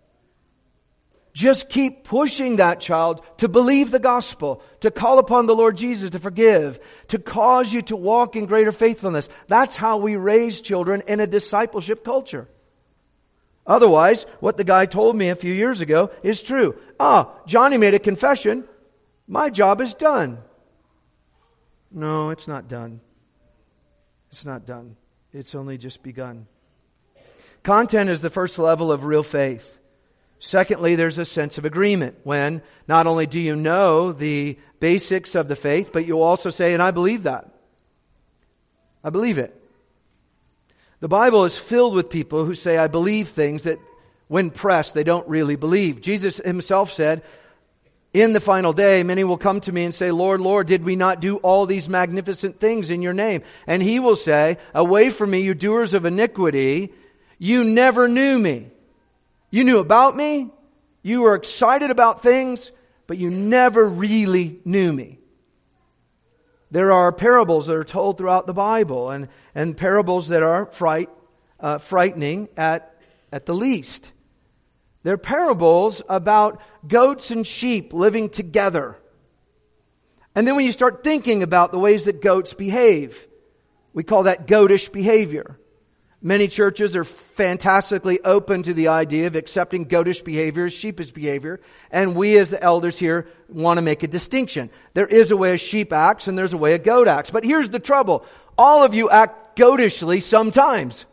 Just keep pushing that child to believe the gospel, to call upon the Lord Jesus to forgive, to cause you to walk in greater faithfulness. That's how we raise children in a discipleship culture. Otherwise, what the guy told me a few years ago is true. Ah, Johnny made a confession. My job is done. No, it's not done. It's not done. It's only just begun. Content is the first level of real faith. Secondly, there's a sense of agreement when not only do you know the basics of the faith, but you also say, and I believe that. I believe it. The Bible is filled with people who say, I believe things that when pressed, they don't really believe. Jesus Himself said, in the final day, many will come to me and say, Lord, Lord, did we not do all these magnificent things in your name? And He will say, away from me, you doers of iniquity, you never knew me. You knew about me, you were excited about things, but you never really knew me. There are parables that are told throughout the Bible, and, and parables that are fright, uh, frightening at, at the least. They're parables about goats and sheep living together. And then when you start thinking about the ways that goats behave, we call that goatish behavior. Many churches are fantastically open to the idea of accepting goatish behavior as sheepish behavior. And we as the elders here want to make a distinction. There is a way a sheep acts and there's a way a goat acts. But here's the trouble. All of you act goatishly sometimes.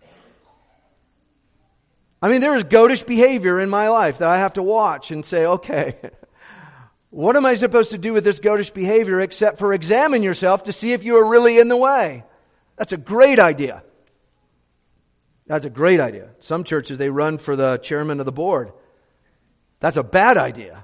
I mean, there is goatish behavior in my life that I have to watch and say, okay, what am I supposed to do with this goatish behavior except for examine yourself to see if you are really in the way? That's a great idea. That's a great idea. Some churches, they run for the chairman of the board. That's a bad idea.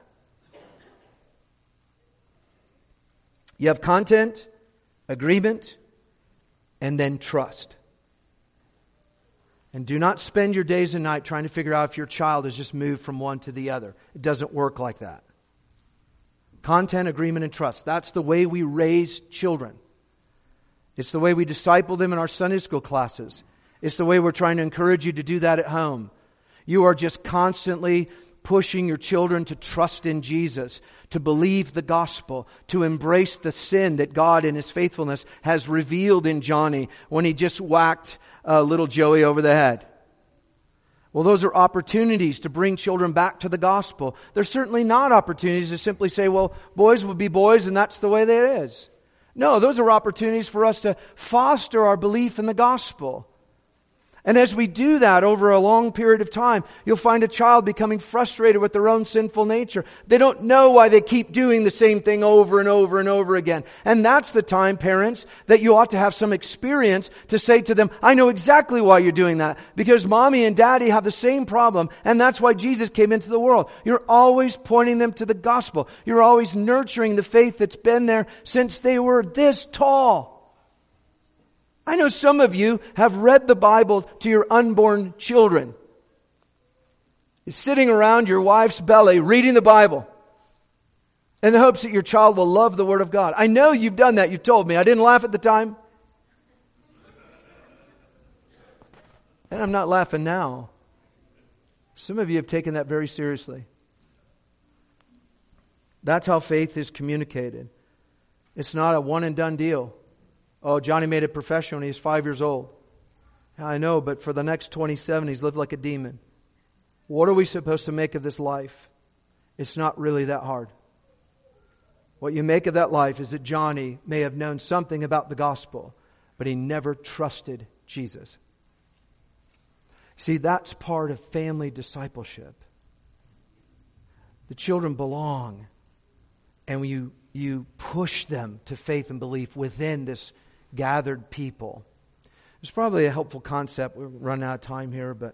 You have content, agreement, and then trust. And do not spend your days and night trying to figure out if your child has just moved from one to the other. It doesn't work like that. Content, agreement, and trust. That's the way we raise children. It's the way we disciple them in our Sunday school classes. It's the way we're trying to encourage you to do that at home. You are just constantly pushing your children to trust in Jesus, to believe the gospel, to embrace the sin that God in His faithfulness has revealed in Johnny when he just whacked uh, little Joey over the head. Well, those are opportunities to bring children back to the gospel. They're certainly not opportunities to simply say, well, boys will be boys and that's the way that it is. No, those are opportunities for us to foster our belief in the gospel. And as we do that over a long period of time, you'll find a child becoming frustrated with their own sinful nature. They don't know why they keep doing the same thing over and over and over again. And that's the time, parents, that you ought to have some experience to say to them, I know exactly why you're doing that. Because mommy and daddy have the same problem, and that's why Jesus came into the world. You're always pointing them to the gospel. You're always nurturing the faith that's been there since they were this tall. I know some of you have read the Bible to your unborn children. You're sitting around your wife's belly reading the Bible in the hopes that your child will love the Word of God. I know you've done that. You've told me. I didn't laugh at the time. And I'm not laughing now. Some of you have taken that very seriously. That's how faith is communicated. It's not a one and done deal. Oh, Johnny made a profession when he was five years old. I know, but for the next twenty-seven, he's lived like a demon. What are we supposed to make of this life? It's not really that hard. What you make of that life is that Johnny may have known something about the gospel, but he never trusted Jesus. See, that's part of family discipleship. The children belong, and you, you push them to faith and belief within this gathered people. It's probably a helpful concept. We're running out of time here, but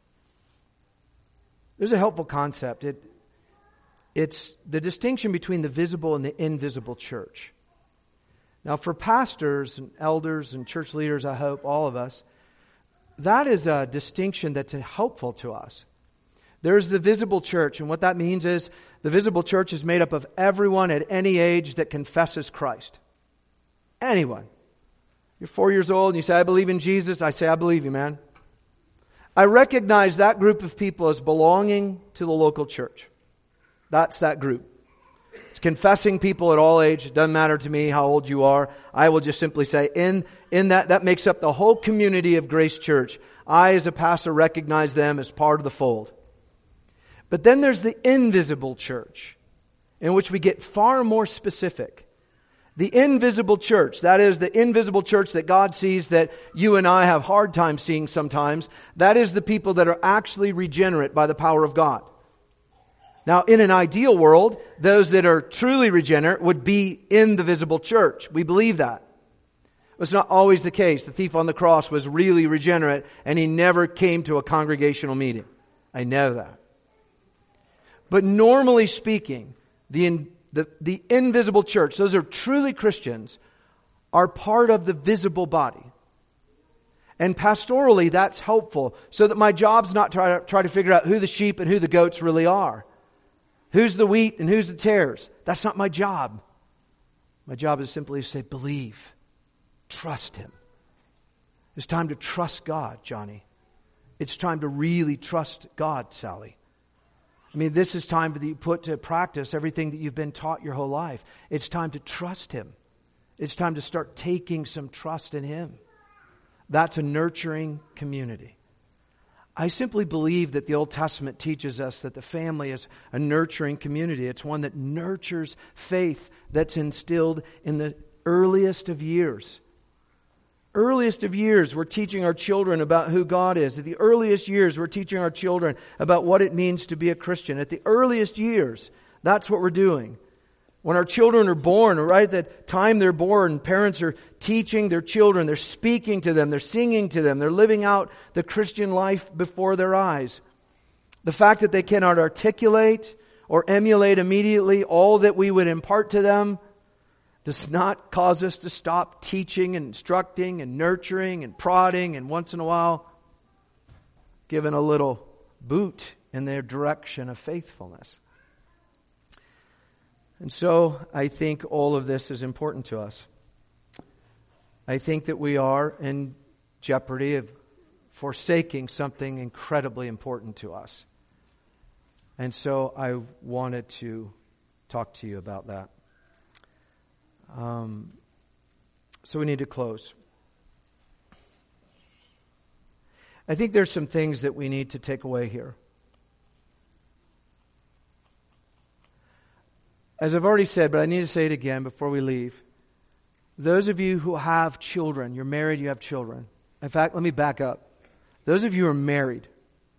there's a helpful concept. It, it's the distinction between the visible and the invisible church. Now, for pastors and elders and church leaders, I hope, all of us, that is a distinction that's helpful to us. There's the visible church, and what that means is the visible church is made up of everyone at any age that confesses Christ. Anyone. You're four years old and you say, I believe in Jesus. I say, I believe you, man. I recognize that group of people as belonging to the local church. That's that group. It's confessing people at all ages. It doesn't matter to me how old you are. I will just simply say, in, in that, that makes up the whole community of Grace Church. I, as a pastor, recognize them as part of the fold. But then there's the invisible church, in which we get far more specific. The invisible church, that is the invisible church that God sees that you and I have hard time seeing sometimes, that is the people that are actually regenerate by the power of God. Now, in an ideal world, those that are truly regenerate would be in the visible church. We believe that. It's not always the case. The thief on the cross was really regenerate and he never came to a congregational meeting. I know that. But normally speaking, the The, the invisible church, those are truly Christians, are part of the visible body. And pastorally, that's helpful, so that my job's not try to, try to figure out who the sheep and who the goats really are. Who's the wheat and who's the tares. That's not my job. My job is simply to say, believe. Trust Him. It's time to trust God, Johnny. It's time to really trust God, Sally. I mean, this is time that you put to practice everything that you've been taught your whole life. It's time to trust Him. It's time to start taking some trust in Him. That's a nurturing community. I simply believe that the Old Testament teaches us that the family is a nurturing community. It's one that nurtures faith that's instilled in the earliest of years. Earliest of years, we're teaching our children about who God is. At the earliest years, we're teaching our children about what it means to be a Christian. At the earliest years, that's what we're doing. When our children are born, right at the time they're born, parents are teaching their children. They're speaking to them. They're singing to them. They're living out the Christian life before their eyes. The fact that they cannot articulate or emulate immediately all that we would impart to them does not cause us to stop teaching and instructing and nurturing and prodding and once in a while giving a little boot in their direction of faithfulness. And so I think all of this is important to us. I think that we are in jeopardy of forsaking something incredibly important to us. And so I wanted to talk to you about that. Um, so we need to close. I think there's some things that we need to take away here. As I've already said, but I need to say it again before we leave. Those of you who have children, you're married, you have children. In fact, let me back up. those of you who are married,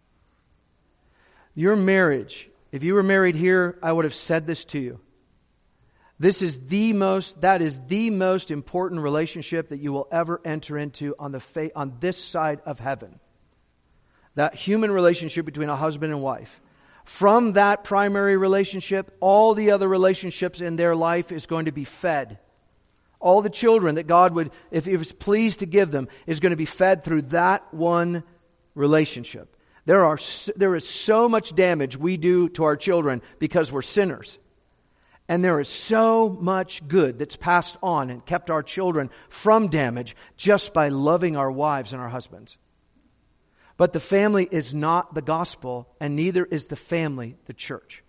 your marriage, if you were married here, I would have said this to you. This is the most, that is the most important relationship that you will ever enter into on the fa- on this side of heaven. That human relationship between a husband and wife. From that primary relationship, all the other relationships in their life is going to be fed. All the children that God would, if He was pleased to give them, is going to be fed through that one relationship. There are there is so much damage we do to our children because we're sinners. And there is so much good that's passed on and kept our children from damage just by loving our wives and our husbands. But the family is not the gospel, and neither is the family the church.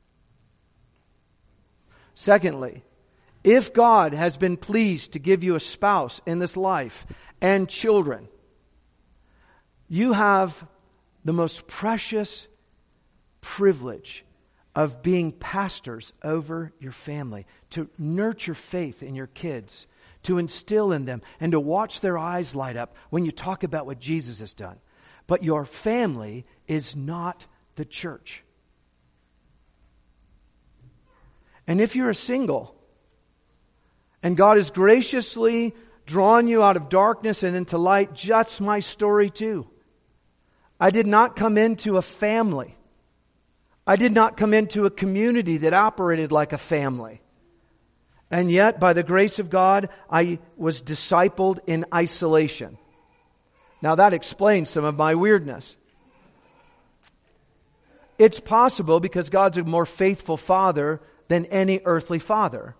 Secondly, if God has been pleased to give you a spouse in this life and children, you have the most precious privilege of being pastors over your family, to nurture faith in your kids, to instill in them, and to watch their eyes light up when you talk about what Jesus has done. But your family is not the church. And if you're a single, and God has graciously drawn you out of darkness and into light, that's my story too. I did not come into a family. I did not come into a community that operated like a family. And yet, by the grace of God, I was discipled in isolation. Now that explains some of my weirdness. It's possible because God's a more faithful father than any earthly father.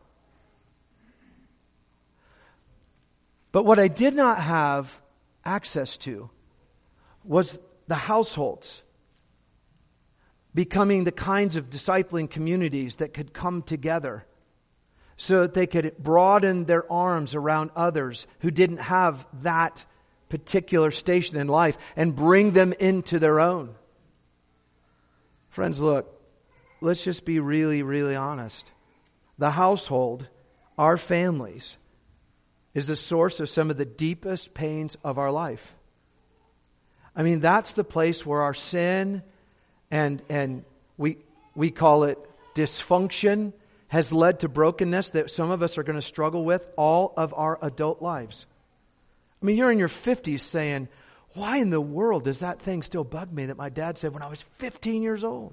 But what I did not have access to was the households becoming the kinds of discipling communities that could come together so that they could broaden their arms around others who didn't have that particular station in life and bring them into their own. Friends, look, let's just be really, really honest. The household, our families, is the source of some of the deepest pains of our life. I mean, that's the place where our sin and and we we call it dysfunction has led to brokenness that some of us are going to struggle with all of our adult lives. I mean, you're in your fifties saying, why in the world does that thing still bug me that my dad said when I was fifteen years old?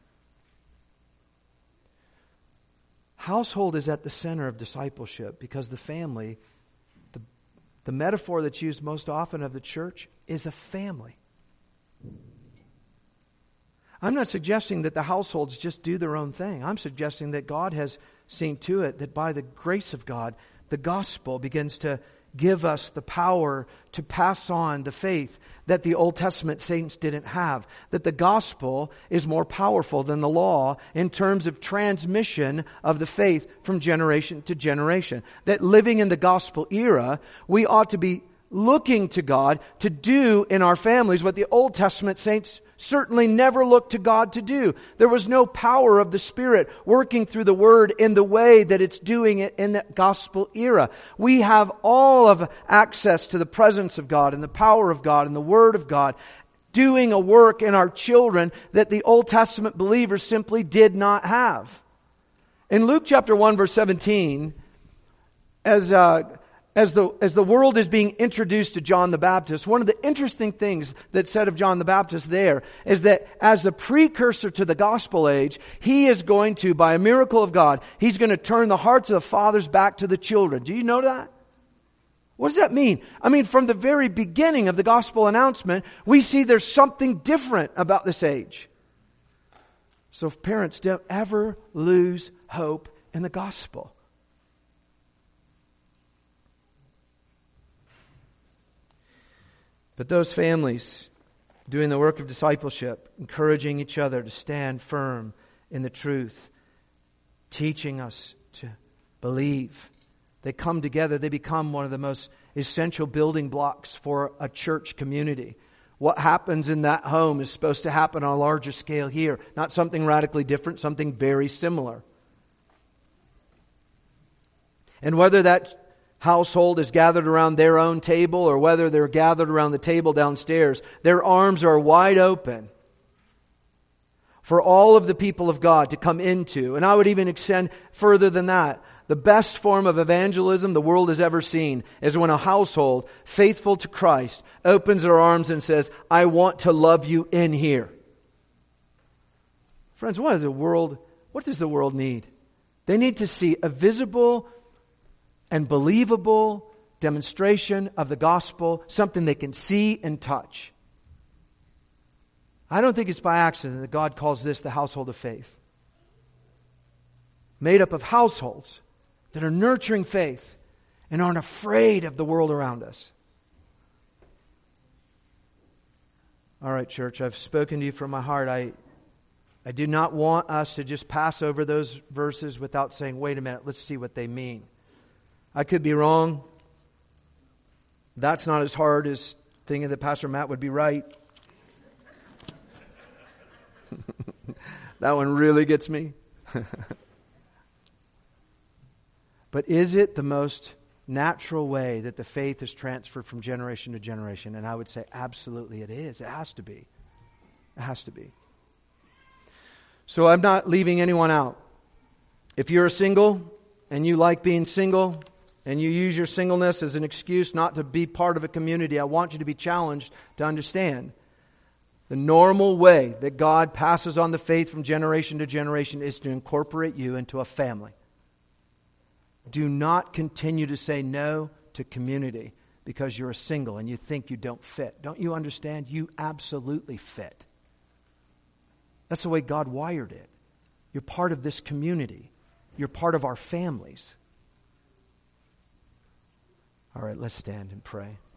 Household is at the center of discipleship because the family, the, the metaphor that's used most often of the church, is a family. I'm not suggesting that the households just do their own thing. I'm suggesting that God has seen to it that by the grace of God, the gospel begins to give us the power to pass on the faith that the Old Testament saints didn't have. That the gospel is more powerful than the law in terms of transmission of the faith from generation to generation. That living in the gospel era, we ought to be looking to God to do in our families what the Old Testament saints certainly never looked to God to do. There was no power of the Spirit working through the Word in the way that it's doing it in the gospel era. We have all of access to the presence of God and the power of God and the Word of God doing a work in our children that the Old Testament believers simply did not have. In Luke chapter one verse seventeen, as uh, As the, as the world is being introduced to John the Baptist, one of the interesting things that's said of John the Baptist there is that as a precursor to the gospel age, he is going to, by a miracle of God, he's going to turn the hearts of the fathers back to the children. Do you know that? What does that mean? I mean, from the very beginning of the gospel announcement, we see there's something different about this age. So parents, don't ever lose hope in the gospel. But those families doing the work of discipleship, encouraging each other to stand firm in the truth, teaching us to believe, they come together, they become one of the most essential building blocks for a church community. What happens in that home is supposed to happen on a larger scale here. Not something radically different, something very similar. And whether that household is gathered around their own table or whether they're gathered around the table downstairs, their arms are wide open for all of the people of God to come into. And I would even extend further than that. The best form of evangelism the world has ever seen is when a household, faithful to Christ, opens their arms and says, I want to love you in here. Friends, what does the world, what does the world need? They need to see a visible and believable demonstration of the gospel, something they can see and touch. I don't think it's by accident that God calls this the household of faith. Made up of households that are nurturing faith and aren't afraid of the world around us. All right, church, I've spoken to you from my heart. I, I do not want us to just pass over those verses without saying, wait a minute, let's see what they mean. I could be wrong. That's not as hard as thinking that Pastor Matt would be right. That one really gets me. But is it the most natural way that the faith is transferred from generation to generation? And I would say absolutely it is. It has to be. It has to be. So I'm not leaving anyone out. If you're a single and you like being single and you use your singleness as an excuse not to be part of a community, I want you to be challenged to understand the normal way that God passes on the faith from generation to generation is to incorporate you into a family. Do not continue to say no to community because you're a single and you think you don't fit. Don't you understand? You absolutely fit. That's the way God wired it. You're part of this community. You're part of our families. All right, let's stand and pray.